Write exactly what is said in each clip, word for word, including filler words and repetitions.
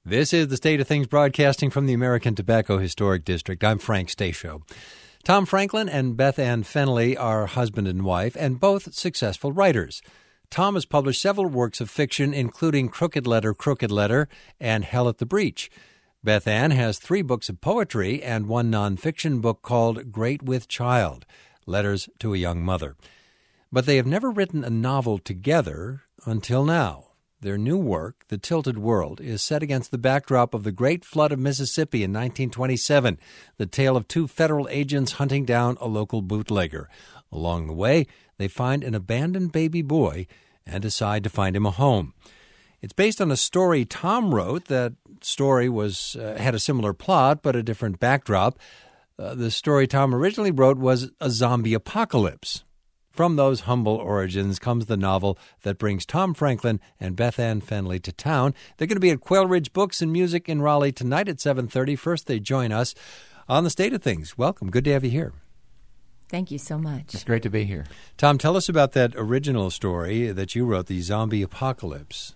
This is the State of Things broadcasting from the American Tobacco Historic District. I'm Frank Stasio. Tom Franklin and Beth Ann Fennelly are husband and wife, and both successful writers. Tom has published several works of fiction, including Crooked Letter, Crooked Letter, and Hell at the Breach. Beth Ann has three books of poetry and one nonfiction book called Great with Child, Letters to a Young Mother. But they have never written a novel together until now. Their new work, The Tilted World, is set against the backdrop of the Great Flood of Mississippi in nineteen twenty-seven, the tale of two federal agents hunting down a local bootlegger. Along the way, they find an abandoned baby boy and decide to find him a home. It's based on a story Tom wrote. That story was uh, had a similar plot but a different backdrop. Uh, the story Tom originally wrote was a zombie apocalypse. From those humble origins comes the novel that brings Tom Franklin and Beth Ann Fennelly to town. They're going to be at Quail Ridge Books and Music in Raleigh tonight at seven thirty. First, they join us on the State of Things. Welcome. Good to have you here. Thank you so much. It's great to be here. Tom, tell us about that original story that you wrote, the zombie apocalypse.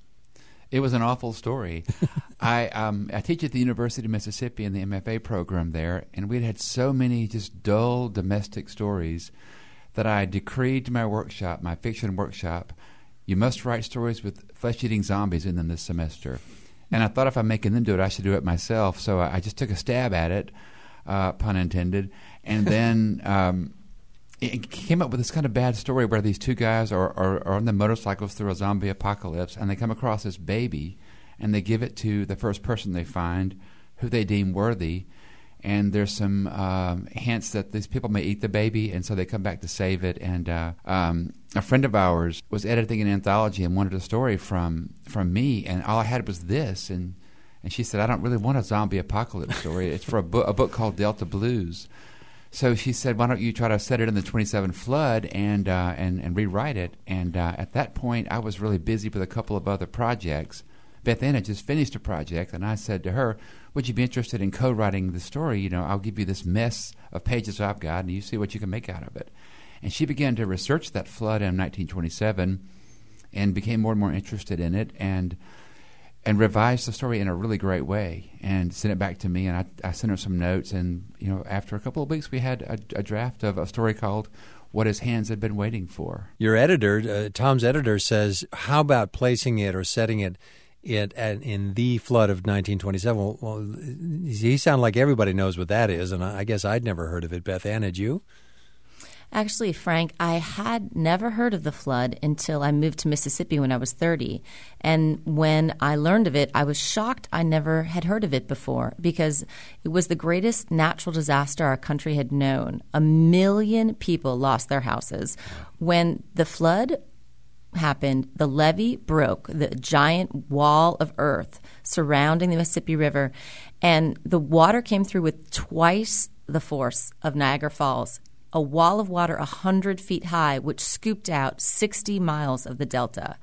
It was an awful story. I um, I teach at the University of Mississippi in the M F A program there, and we'd had so many just dull domestic stories that I decreed to my workshop, my fiction workshop, you must write stories with flesh-eating zombies in them this semester. And I thought if I'm making them do it, I should do it myself. So I just took a stab at it, uh, pun intended, and then um, it came up with this kind of bad story where these two guys are, are, are on the motorcycles through a zombie apocalypse, and they come across this baby, and they give it to the first person they find who they deem worthy. And there's some um, hints that these people may eat the baby, and so they come back to save it. And uh, um, a friend of ours was editing an anthology and wanted a story from from me, and all I had was this. And, and she said, I don't really want a zombie apocalypse story. It's for a, bo- a book called Delta Blues. So she said, why don't you try to set it in the twenty-seven flood and, uh, and, and rewrite it? And uh, at that point, I was really busy with a couple of other projects. Beth Ann had just finished a project, and I said to her, would you be interested in co-writing the story? You know, I'll give you this mess of pages I've got, and you see what you can make out of it. And she began to research that flood in nineteen twenty-seven and became more and more interested in it and and revised the story in a really great way and sent it back to me. And I, I sent her some notes, and, you know, after a couple of weeks, we had a, a draft of a story called What His Hands Had Been Waiting For. Your editor, uh, Tom's editor, says, how about placing it or setting it It, at, in the flood of nineteen twenty-seven? Well, well, he sounded like everybody knows what that is, and I, I guess I'd never heard of it. Beth Ann, had you? Actually, Frank, I had never heard of the flood until I moved to Mississippi when I was thirty. And when I learned of it, I was shocked I never had heard of it before because it was the greatest natural disaster our country had known. A million people lost their houses. When the flood happened, the levee broke, the giant wall of earth surrounding the Mississippi River, and the water came through with twice the force of Niagara Falls, a wall of water one hundred feet high, which scooped out sixty miles of the delta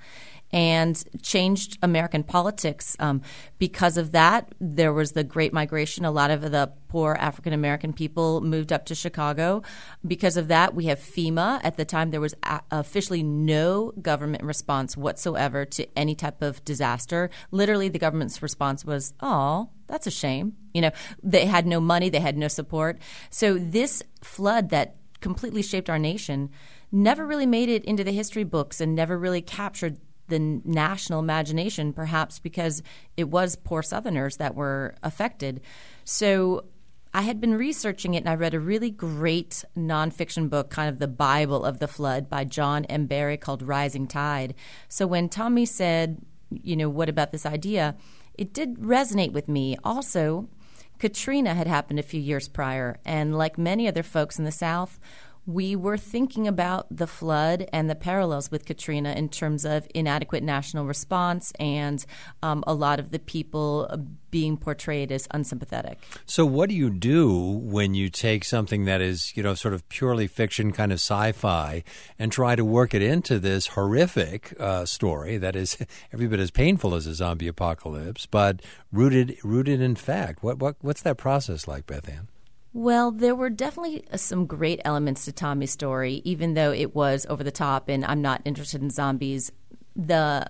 and changed American politics. Um, because of that, there was the Great Migration. A lot of the poor African-American people moved up to Chicago. Because of that, we have FEMA. At the time, there was a- officially no government response whatsoever to any type of disaster. Literally, the government's response was, oh, that's a shame. You know, they had no money. They had no support. So this flood that completely shaped our nation never really made it into the history books and never really captured the national imagination, perhaps because it was poor Southerners that were affected. So I had been researching it, and I read a really great nonfiction book, kind of the Bible of the flood, by John M. Barry called Rising Tide. So when Tommy said, you know, what about this idea, it did resonate with me. Also, Katrina had happened a few years prior, and like many other folks in the South, we were thinking about the flood and the parallels with Katrina in terms of inadequate national response and um, a lot of the people being portrayed as unsympathetic. So what do you do when you take something that is, you know, sort of purely fiction, kind of sci-fi, and try to work it into this horrific uh, story that is every bit as painful as a zombie apocalypse, but rooted rooted in fact? What what what's that process like, Beth Ann? Well, there were definitely some great elements to Tommy's story, even though it was over the top and I'm not interested in zombies. The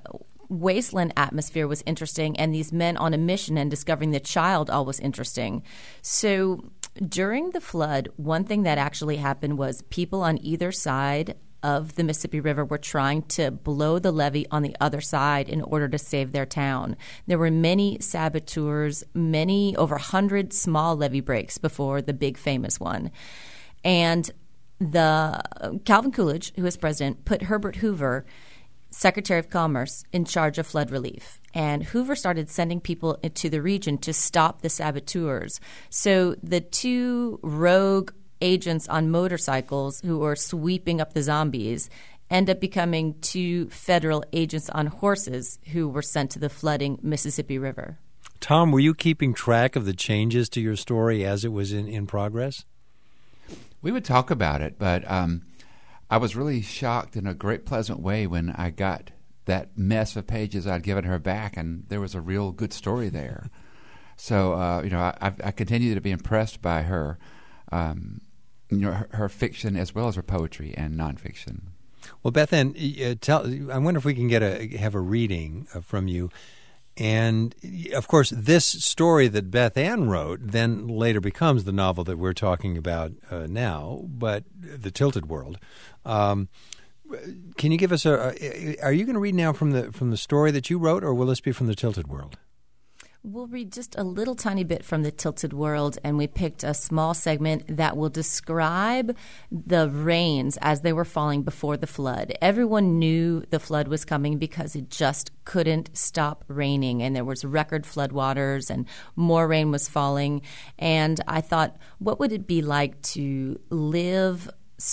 wasteland atmosphere was interesting, and these men on a mission and discovering the child all was interesting. So during the flood, one thing that actually happened was people on either side of the Mississippi River were trying to blow the levee on the other side in order to save their town. There were many saboteurs, many, over one hundred small levee breaks before the big famous one. And the Calvin Coolidge, who was president, put Herbert Hoover, Secretary of Commerce, in charge of flood relief. And Hoover started sending people to the region to stop the saboteurs. So the two rogue agents on motorcycles who were sweeping up the zombies end up becoming two federal agents on horses who were sent to the flooding Mississippi River. Tom, were you keeping track of the changes to your story as it was in, in progress? We would talk about it, but um, I was really shocked in a great pleasant way when I got that mess of pages I'd given her back, and there was a real good story there. So, uh, you know, I, I continue to be impressed by her. Um, You know, her, her fiction as well as her poetry and nonfiction. Well, Beth Ann, uh, tell. I wonder if we can get a have a reading uh, from you. And of course, this story that Beth Ann wrote then later becomes the novel that we're talking about uh, now. But The Tilted World. Um, can you give us a? a are you going to read now from the from the story that you wrote, or will this be from The Tilted World? We'll read just a little tiny bit from The Tilted World, and we picked a small segment that will describe the rains as they were falling before the flood. Everyone knew the flood was coming because it just couldn't stop raining, and there was record floodwaters and more rain was falling. And I thought, what would it be like to live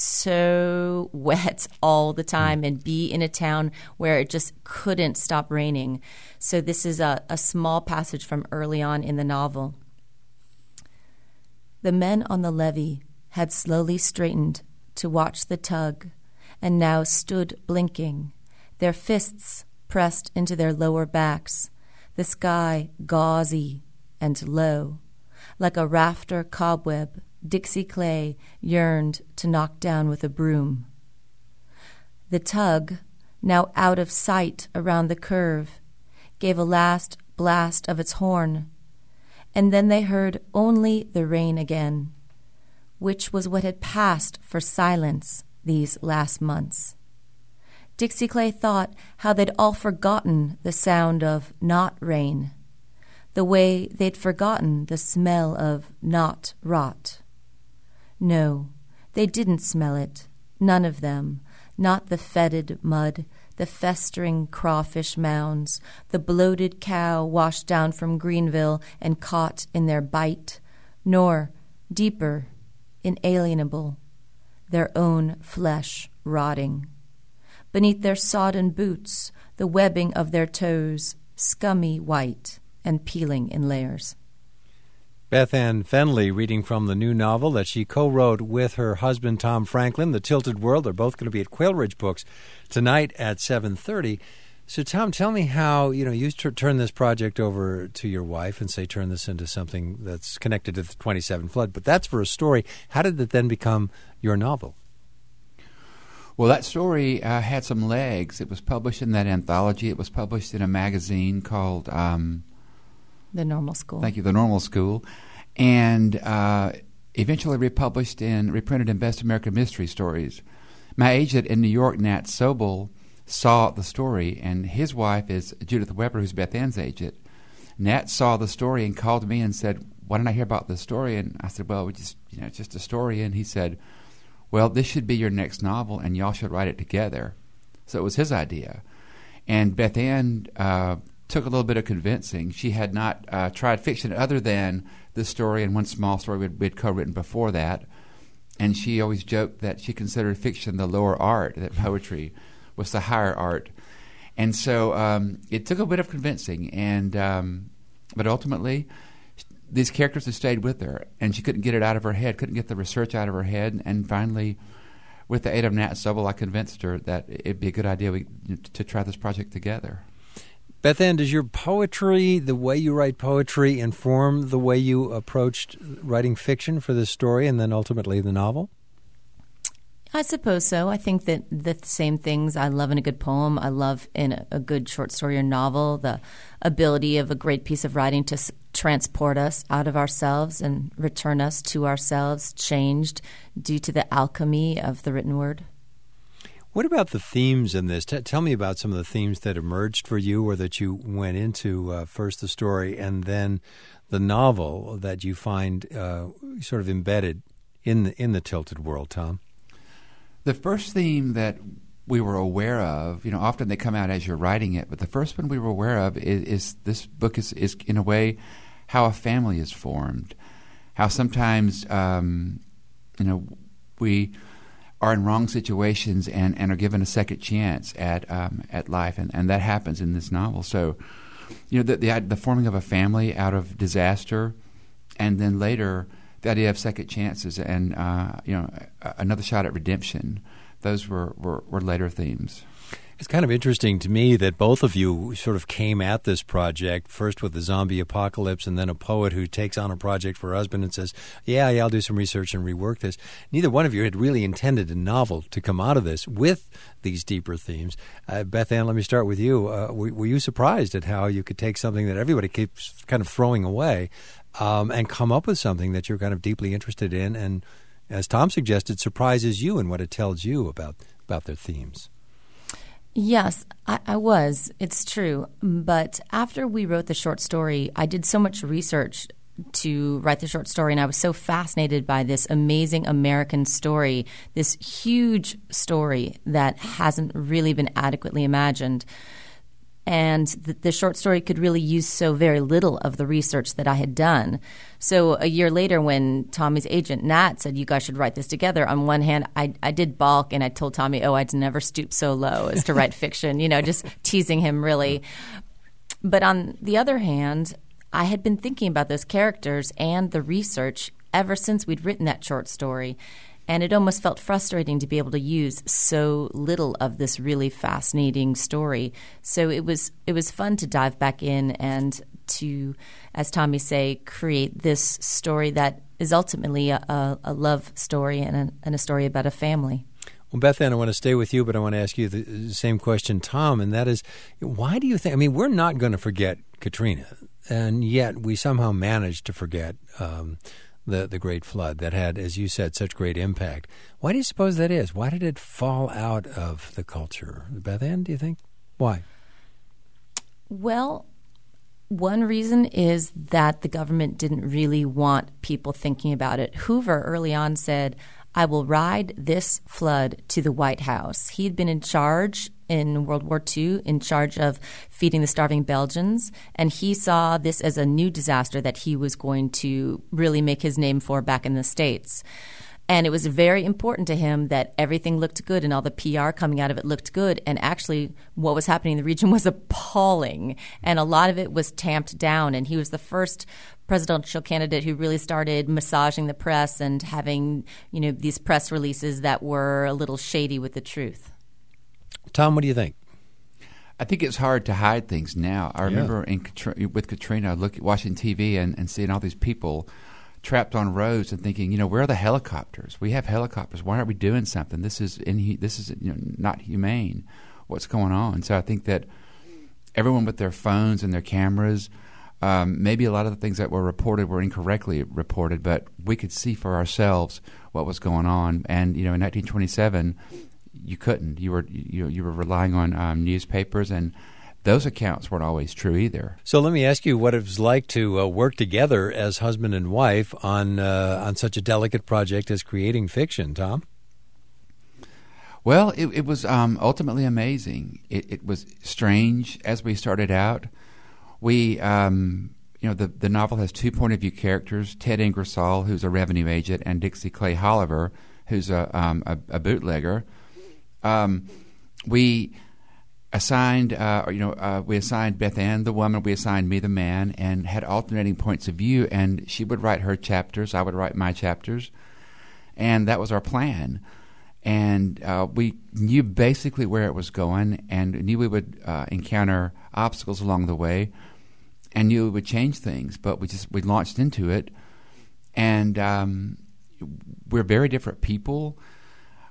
so wet all the time and be in a town where it just couldn't stop raining? So this is a, a small passage from early on in the novel. The men on the levee had slowly straightened to watch the tug and now stood blinking, their fists pressed into their lower backs, the sky gauzy and low. Like a rafter cobweb, Dixie Clay yearned to knock down with a broom. The tug, now out of sight around the curve, gave a last blast of its horn, and then they heard only the rain again, which was what had passed for silence these last months. Dixie Clay thought how they'd all forgotten the sound of not rain, the way they'd forgotten the smell of not rot. No, they didn't smell it, none of them, not the fetid mud, the festering crawfish mounds, the bloated cow washed down from Greenville and caught in their bite, nor, deeper, inalienable, their own flesh rotting. Beneath their sodden boots, the webbing of their toes, scummy white and peeling in layers. Beth Ann Fenley reading from the new novel that she co-wrote with her husband, Tom Franklin, The Tilted World. They're both going to be at Quail Ridge Books tonight at seven thirty. So, Tom, tell me how, you know, you t- turn this project over to your wife and say turn this into something that's connected to the twenty-seven flood. But that's for a story. How did it then become your novel? Well, that story uh, had some legs. It was published in that anthology. It was published in a magazine called... Um, The Normal School. Thank you, The Normal School. And uh, eventually republished and reprinted in Best American Mystery Stories. My agent in New York, Nat Sobel, saw the story, and his wife is Judith Weber, who's Beth Ann's agent. Nat saw the story and called me and said, why don't I hear about this story? And I said, well, we just, you know, it's just a story. And he said, well, this should be your next novel, and y'all should write it together. So it was his idea. And Beth Ann uh, took a little bit of convincing. She had not uh, tried fiction other than this story and one small story we'd, we'd co-written before that. And she always joked that she considered fiction the lower art, that poetry was the higher art. And so um, it took a bit of convincing, and um, but ultimately these characters have stayed with her, and she couldn't get it out of her head, couldn't get the research out of her head. And finally, with the aid of Nat Sobel, I convinced her that it'd be a good idea we, to try this project together. Beth Ann, does your poetry, the way you write poetry, inform the way you approached writing fiction for this story and then ultimately the novel? I suppose so. I think that the same things I love in a good poem, I love in a, a good short story or novel, the ability of a great piece of writing to s- transport us out of ourselves and return us to ourselves, changed due to the alchemy of the written word. What about the themes in this? T- tell me about some of the themes that emerged for you or that you went into, uh, first the story and then the novel that you find uh, sort of embedded in the, in the Tilted World, Tom. The first theme that we were aware of, you know, often they come out as you're writing it, but the first one we were aware of is, is this book is, is, in a way, how a family is formed. How sometimes, um, you know, we are in wrong situations and, and are given a second chance at um, at life, and, and that happens in this novel. So, you know, the, the the forming of a family out of disaster, and then later the idea of second chances and, uh, you know, another shot at redemption. Those were, were, were later themes. It's kind of interesting to me that both of you sort of came at this project first with the zombie apocalypse and then a poet who takes on a project for her husband and says, yeah, yeah, I'll do some research and rework this. Neither one of you had really intended a novel to come out of this with these deeper themes. Uh, Beth Ann, let me start with you. Uh, were, were you surprised at how you could take something that everybody keeps kind of throwing away um, and come up with something that you're kind of deeply interested in and, as Tom suggested, surprises you in what it tells you about, about their themes? Yes, I, I was. It's true. But after we wrote the short story, I did so much research to write the short story, and I was so fascinated by this amazing American story, this huge story that hasn't really been adequately imagined. And the, the short story could really use so very little of the research that I had done. So a year later, when Tommy's agent, Nat, said, you guys should write this together, on one hand, I, I did balk, and I told Tommy, oh, I'd never stoop so low as to write fiction, you know, just teasing him really. But on the other hand, I had been thinking about those characters and the research ever since we'd written that short story. And it almost felt frustrating to be able to use so little of this really fascinating story. So it was it was fun to dive back in and to, as Tommy say, create this story that is ultimately a, a, a love story and a, and a story about a family. Well, Beth Ann, I want to stay with you, but I want to ask you the same question, Tom, and that is, why do you think – I mean, we're not going to forget Katrina, and yet we somehow managed to forget um, – The, the Great Flood that had, as you said, such great impact. Why do you suppose that is? Why did it fall out of the culture? Beth Ann, do you think? Why? Well, one reason is that the government didn't really want people thinking about it. Hoover early on said, I will ride this flood to the White House. He had been in charge in World War Two, in charge of feeding the starving Belgians, and he saw this as a new disaster that he was going to really make his name for back in the States. And it was very important to him that everything looked good and all the P R coming out of it looked good. And actually what was happening in the region was appalling. And a lot of it was tamped down. And he was the first presidential candidate who really started massaging the press and having, you know, these press releases that were a little shady with the truth. Tom, what do you think? I think it's hard to hide things now. I remember Yeah. in with Katrina, look, watching T V and, and seeing all these people trapped on roads and thinking, you know, where are the helicopters? We have helicopters. Why aren't we doing something? This is inhu- this is you know, not humane. What's going on? So I think that everyone with their phones and their cameras, um, maybe a lot of the things that were reported were incorrectly reported, but we could see for ourselves what was going on. And you know, in nineteen twenty-seven, you couldn't. You were you you were relying on um, newspapers, and those accounts weren't always true either. So let me ask you what it was like to uh, work together as husband and wife on uh, on such a delicate project as creating fiction, Tom. Well, it, it was um, ultimately amazing. It, it was strange as we started out. We, um, you know, the the novel has two point of view characters: Ted Ingersoll, who's a revenue agent, and Dixie Clay Holliver, who's a um, a, a bootlegger. Um, we assigned, uh, you know, uh, we assigned Beth Ann the woman, we assigned me the man, and had alternating points of view. And she would write her chapters, I would write my chapters, and that was our plan. And uh, we knew basically where it was going, and knew we would uh, encounter obstacles along the way, and knew it would change things. But we just we launched into it, and um, we're very different people.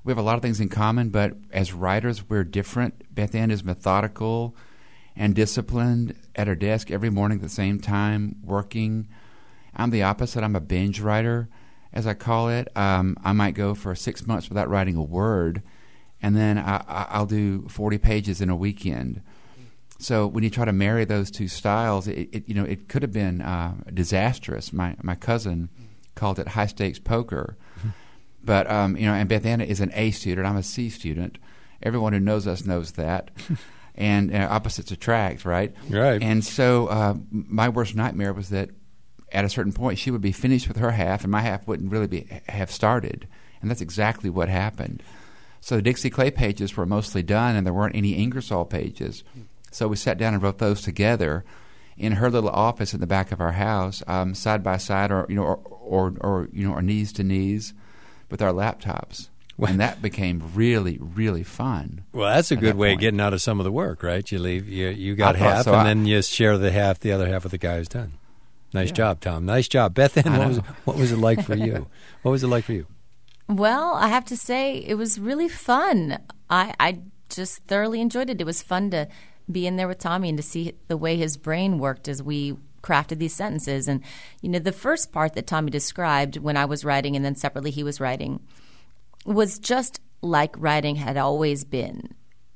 we have a lot of things in common, but as writers, we're different. Beth Ann is methodical and disciplined at her desk every morning at the same time, working. I'm the opposite. I'm a binge writer, as I call it. Um, I might go for six months without writing a word, and then I, I, I'll do forty pages in a weekend. So when you try to marry those two styles, it, it you know it could have been uh, disastrous. My my cousin called it high stakes poker. But, um, you know, and Beth Ann is an A student. I'm a C student. Everyone who knows us knows that. And uh, opposites attract, right? Right. And so uh, my worst nightmare was that at a certain point she would be finished with her half and my half wouldn't really be have started. And that's exactly what happened. So the Dixie Clay pages were mostly done and there weren't any Ingersoll pages. So we sat down and wrote those together in her little office in the back of our house, um, side by side or, you know, or, or, or, you know, or knees to knees, with our laptops. Well, and that became really, really fun. Well, that's a good way point. of getting out of some of the work, right? You leave, you, you got I half, so. and I, then you share the half, the other half with the guy who's done. Nice yeah. job, Tom. Nice job. Beth Ann, what was, what was it like for you? What was it like for you? Well, I have to say it was really fun. I, I just thoroughly enjoyed it. It was fun to be in there with Tommy and to see the way his brain worked as we crafted these sentences. And, you know, the first part that Tommy described when I was writing and then separately he was writing was just like writing had always been.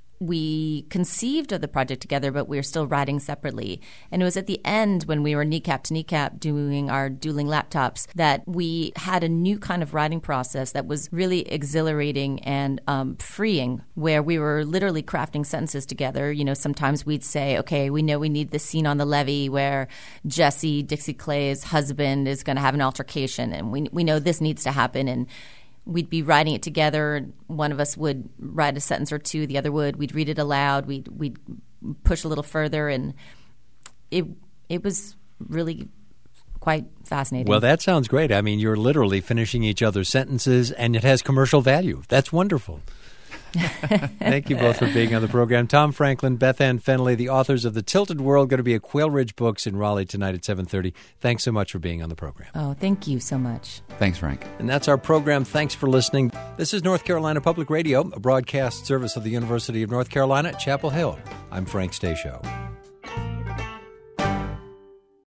We conceived of the project together, but we were still writing separately. And it was at the end when we were kneecap to kneecap doing our dueling laptops that we had a new kind of writing process that was really exhilarating and um, freeing, where we were literally crafting sentences together. You know, sometimes we'd say, okay, we know we need this scene on the levee where Jesse, Dixie Clay's husband, is going to have an altercation, and we we know this needs to happen. And we'd be writing it together. One of us would write a sentence or two, the other would. We'd read it aloud. We'd we'd push a little further, and it it was really quite fascinating. Well, that sounds great. I mean, you're literally finishing each other's sentences, and it has commercial value. That's wonderful. Thank you both for being on the program. Tom Franklin, Beth Ann Fennelly, the authors of The Tilted World, going to be at Quail Ridge Books in Raleigh tonight at seven thirty. Thanks so much for being on the program. Oh, thank you so much. Thanks, Frank. And that's our program. Thanks for listening. This is North Carolina Public Radio, a broadcast service of the University of North Carolina at Chapel Hill. I'm Frank Stasio.